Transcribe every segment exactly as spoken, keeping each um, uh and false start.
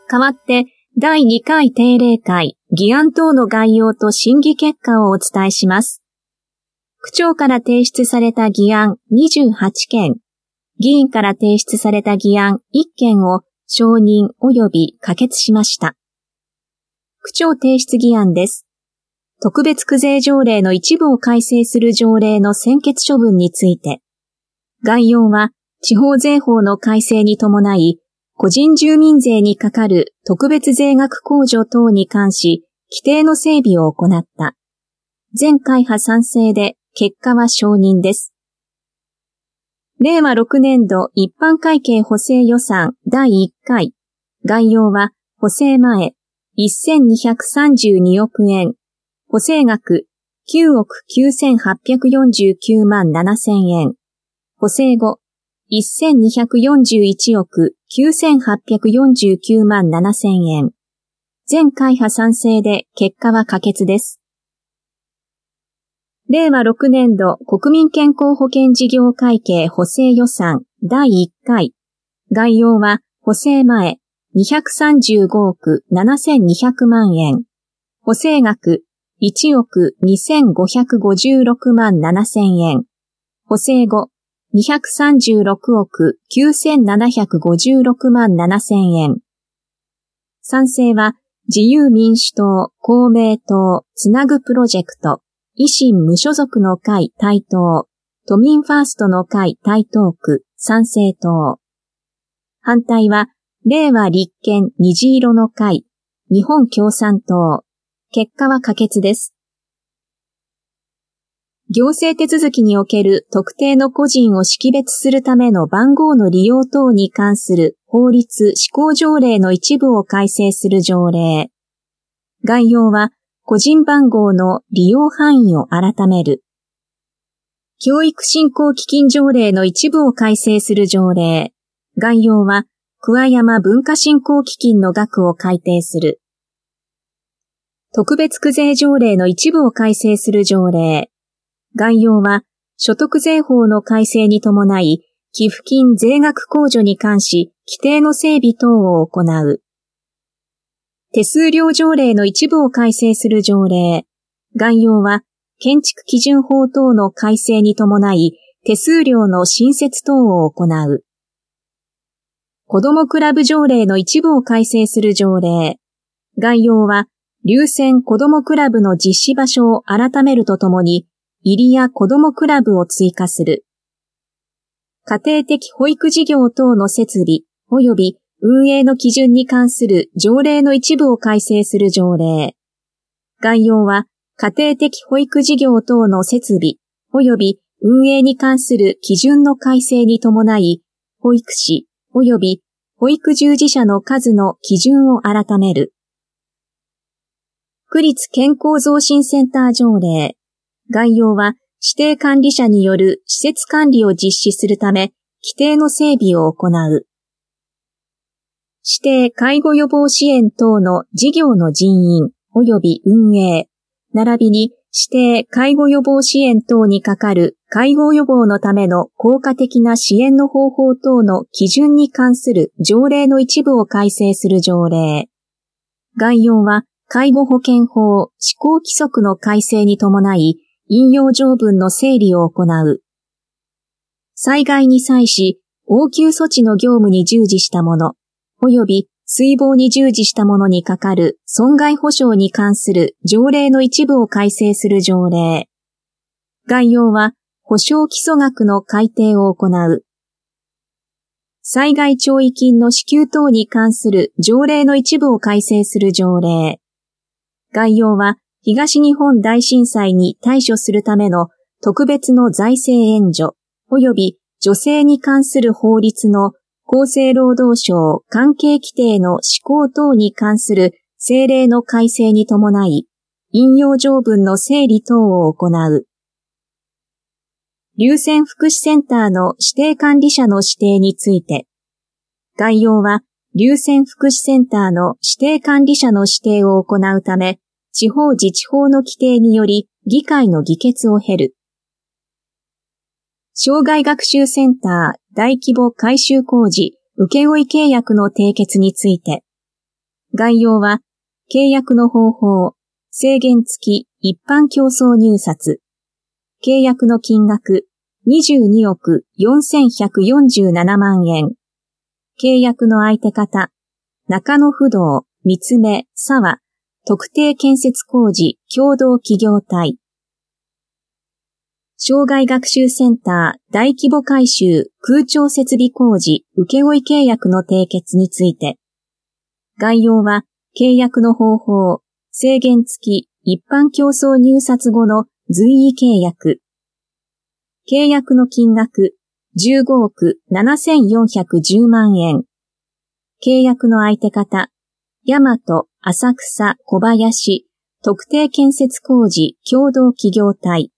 代わってだいにかい定例会議案等の概要と審議結果をお伝えします。区長から提出された議案にじゅうはちけん、議員から提出された議案いっけんを承認及び可決しました。区長提出議案です。特別区税条例の一部を改正する条例の専決処分について、概要は地方税法の改正に伴い、個人住民税にかかる特別税額控除等に関し、規定の整備を行った。全会派賛成で、結果は承認です。れいわろくねんど一般会計補正予算だいいっかい。概要は補正前せんにひゃくさんじゅうにおくえん。補正額きゅうおくきゅうせんはっぴゃくよんじゅうきゅうまんななせんえん。補正後せんにひゃくよんじゅういちおくきゅうせんはっぴゃくよんじゅうきゅうまんななせんえん。全会派賛成で結果は可決です。れいわろくねんど国民健康保険事業会計補正予算だいいっかい。概要は補正前にひゃくさんじゅうごおくななせんにひゃくまんえん。補正額いちおくにせんごひゃくごじゅうろくまんななせんえん。補正後にひゃくさんじゅうろくおくきゅうせんななひゃくごじゅうろくまんななせんえん。賛成は自由民主党、公明党、つなぐプロジェクト、維新無所属の会台東、都民ファーストの会台東区、参政党。反対は、令和立憲虹色の会、日本共産党。結果は可決です。行政手続きにおける特定の個人を識別するための番号の利用等に関する法律施行条例の一部を改正する条例。概要は、個人番号の利用範囲を改める。教育振興基金条例の一部を改正する条例。概要は、桑山文化振興基金の額を改定する。特別区税条例の一部を改正する条例。概要は、所得税法の改正に伴い、寄付金税額控除に関し、規定の整備等を行う。手数料条例の一部を改正する条例。概要は、建築基準法等の改正に伴い、手数料の新設等を行う。子どもクラブ条例の一部を改正する条例。概要は、龍泉子どもクラブの実施場所を改めるとともに、入谷子どもクラブを追加する。家庭的保育事業等の設備、及び運営の基準に関する条例の一部を改正する条例。概要は、家庭的保育事業等の設備、及び運営に関する基準の改正に伴い、保育士、及び保育従事者の数の基準を改める。区立健康増進センター条例。概要は、指定管理者による施設管理を実施するため、規定の整備を行う。指定介護予防支援等の事業の人員及び運営、並びに指定介護予防支援等にかかる介護予防のための効果的な支援の方法等の基準に関する条例の一部を改正する条例。概要は介護保険法施行規則の改正に伴い引用条文の整理を行う。災害に際し応急措置の業務に従事した者、及び水防に従事した者にかかる損害保障に関する条例の一部を改正する条例。概要は保障基礎額の改定を行う。災害弔慰金の支給等に関する条例の一部を改正する条例。概要は東日本大震災に対処するための特別の財政援助、及び女性に関する法律の厚生労働省関係規定の施行等に関する政令の改正に伴い、引用条文の整理等を行う。龍泉福祉センターの指定管理者の指定について、概要は龍泉福祉センターの指定管理者の指定を行うため、地方自治法の規定により議会の議決を経る。生涯学習センター大規模改修工事請負契約の締結について、 概要は、契約の方法、制限付き一般競争入札。契約の金額、にじゅうにおくよんせんひゃくよんじゅうななまんえん。契約の相手方、中野不動、三つ目、沢、特定建設工事共同企業体。障害学習センター大規模改修空調設備工事請負契約の締結について。概要は、契約の方法、制限付き一般競争入札後の随意契約。契約の金額、じゅうごおくななせんよんひゃくじゅうまんえん。契約の相手方、大和、浅草、小林、特定建設工事共同企業体。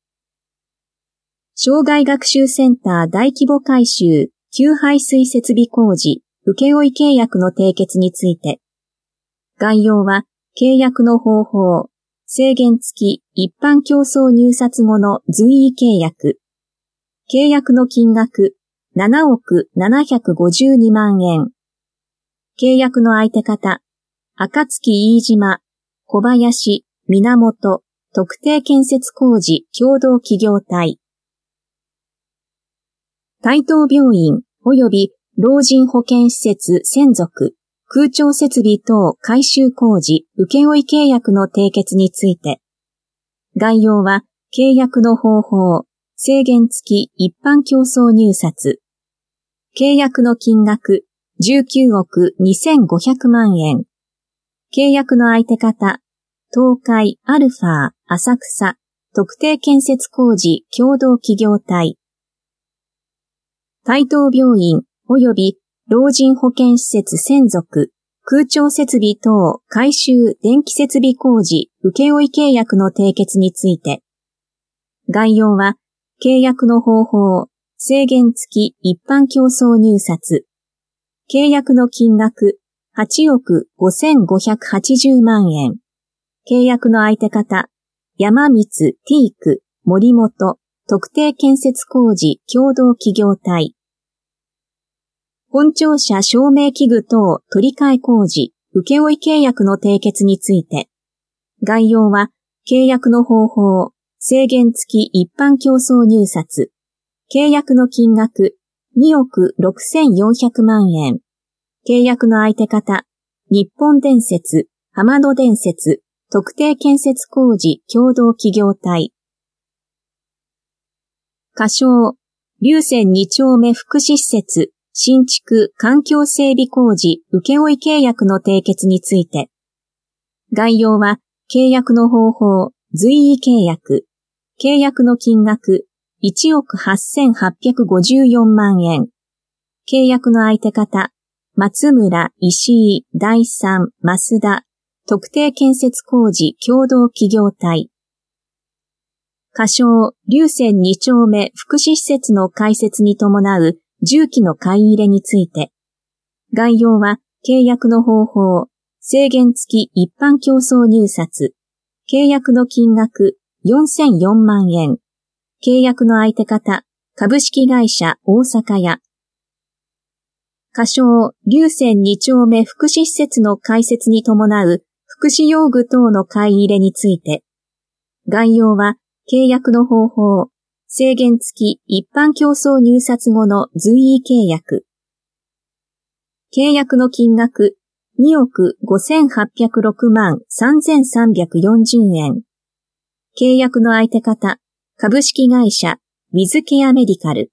障害学習センター大規模改修給排水設備工事請負契約の締結について。概要は、契約の方法、制限付き一般競争入札後の随意契約。契約の金額、ななおくななひゃくごじゅうにまんえん。契約の相手方、暁飯島、小林、源、特定建設工事共同企業体。台東病院及び老人保健施設専属、空調設備等改修工事請負契約の締結について。概要は、契約の方法、制限付き一般競争入札。契約の金額、じゅうきゅうおくにせんごひゃくまんえん。契約の相手方、東海アルファ浅草特定建設工事共同企業体。台東病院及び老人保健施設専属空調設備等改修電気設備工事請負契約の締結について。概要は、契約の方法、制限付き一般競争入札。契約の金額、はちおくごせんごひゃくはちじゅうまんえん。契約の相手方、山光ティーク森本特定建設工事共同企業体。本庁舎照明器具等取り替え工事請負契約の締結について。概要は、契約の方法、制限付き一般競争入札。契約の金額、におくろくせんよんひゃくまんえん。契約の相手方、日本電鉄、浜野電鉄、特定建設工事共同企業体。仮称、龍泉に丁目福祉施設、新築環境整備工事請負契約の締結について。概要は、契約の方法、随意契約。契約の金額、いちおくはっせんはっぴゃくごじゅうよんまんえん。契約の相手方、松村、石井、第三、増田、特定建設工事共同企業体。仮称、龍泉に丁目福祉施設の開設に伴う重機の買い入れについて。概要は、契約の方法、制限付き一般競争入札。契約の金額、よんせんよんまんえん。契約の相手方、株式会社大阪屋。仮称、龍泉に丁目福祉施設の開設に伴う福祉用具等の買い入れについて。概要は、契約の方法、制限付き一般競争入札後の随意契約。契約の金額、におくごせんはっぴゃくろくまんさんぜんさんびゃくよんじゅうえん。契約の相手方、株式会社、ウィズケアメディカル。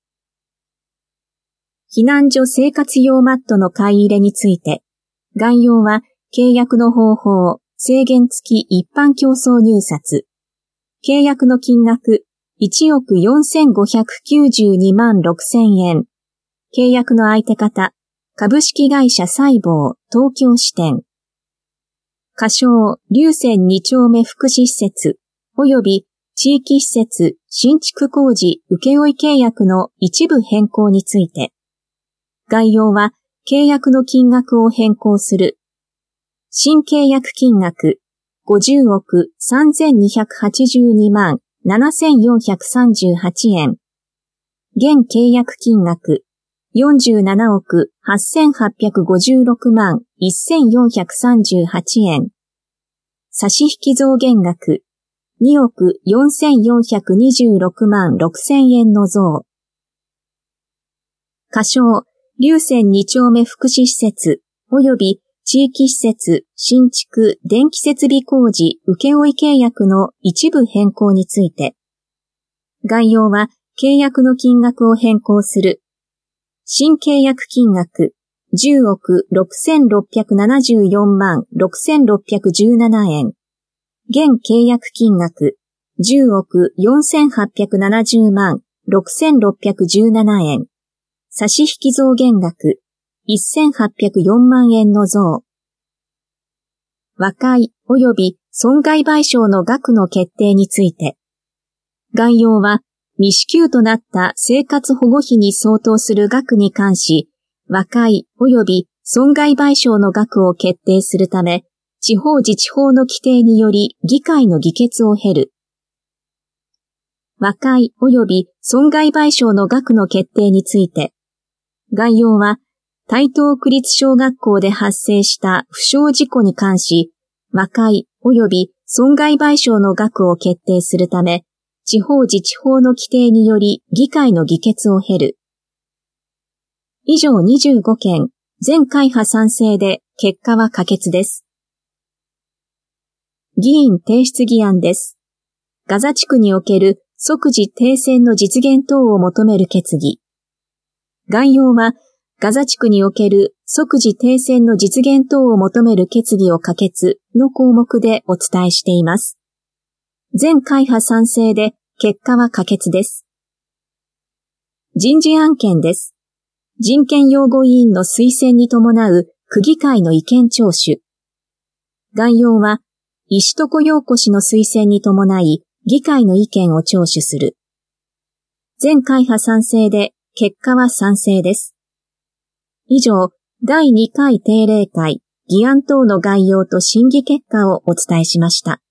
避難所生活用マットの買い入れについて、概要は、契約の方法、制限付き一般競争入札。契約の金額、いちおくよんせんごひゃくきゅうじゅうにまんろくせんえん。契約の相手方、株式会社細胞東京支店。仮称、龍泉に丁目福祉施設、及び地域施設新築工事請負契約の一部変更について。概要は、契約の金額を変更する。新契約金額、ごじゅうおくさんぜんにひゃくはちじゅうにまんななせんよんひゃくさんじゅうはちえん。現契約金額、 よんじゅうななおくはっせんはっぴゃくごじゅうろくまんせんよんひゃくさんじゅうはちえん。差引増減額におくよんせんよんひゃくにじゅうろくまんろくせんえんの増。仮称、龍泉に丁目福祉施設及び地域施設新築電気設備工事請負契約の一部変更について、概要は契約の金額を変更する。新契約金額じゅうおくろくせんろっぴゃくななじゅうよんまんろくせんろっぴゃくじゅうななえん。現契約金額じゅうおくよんせんはっぴゃくななじゅうまんろくせんろっぴゃくじゅうななえん。差引増減額せんはっぴゃくよんまんえんの増。和解及び損害賠償の額の決定について、概要は未支給となった生活保護費に相当する額に関し、和解及び損害賠償の額を決定するため、地方自治法の規定により議会の議決を経る。和解及び損害賠償の額の決定について、概要は台東区立小学校で発生した不祥事故に関し、和解及び損害賠償の額を決定するため、地方自治法の規定により議会の議決を経る。以上にじゅうごけん、全会派賛成で結果は可決です。議員提出議案です。ガザ地区における即時停戦の実現等を求める決議。概要は、ガザ地区における即時停戦の実現等を求める決議を可決の項目でお伝えしています。全会派賛成で結果は可決です。人事案件です。人権擁護委員の推薦に伴う区議会の意見聴取。概要は、石床陽子氏の推薦に伴い、議会の意見を聴取する。全会派賛成で結果は賛成です。以上、だいにかい定例会、議案等の概要と審議結果をお伝えしました。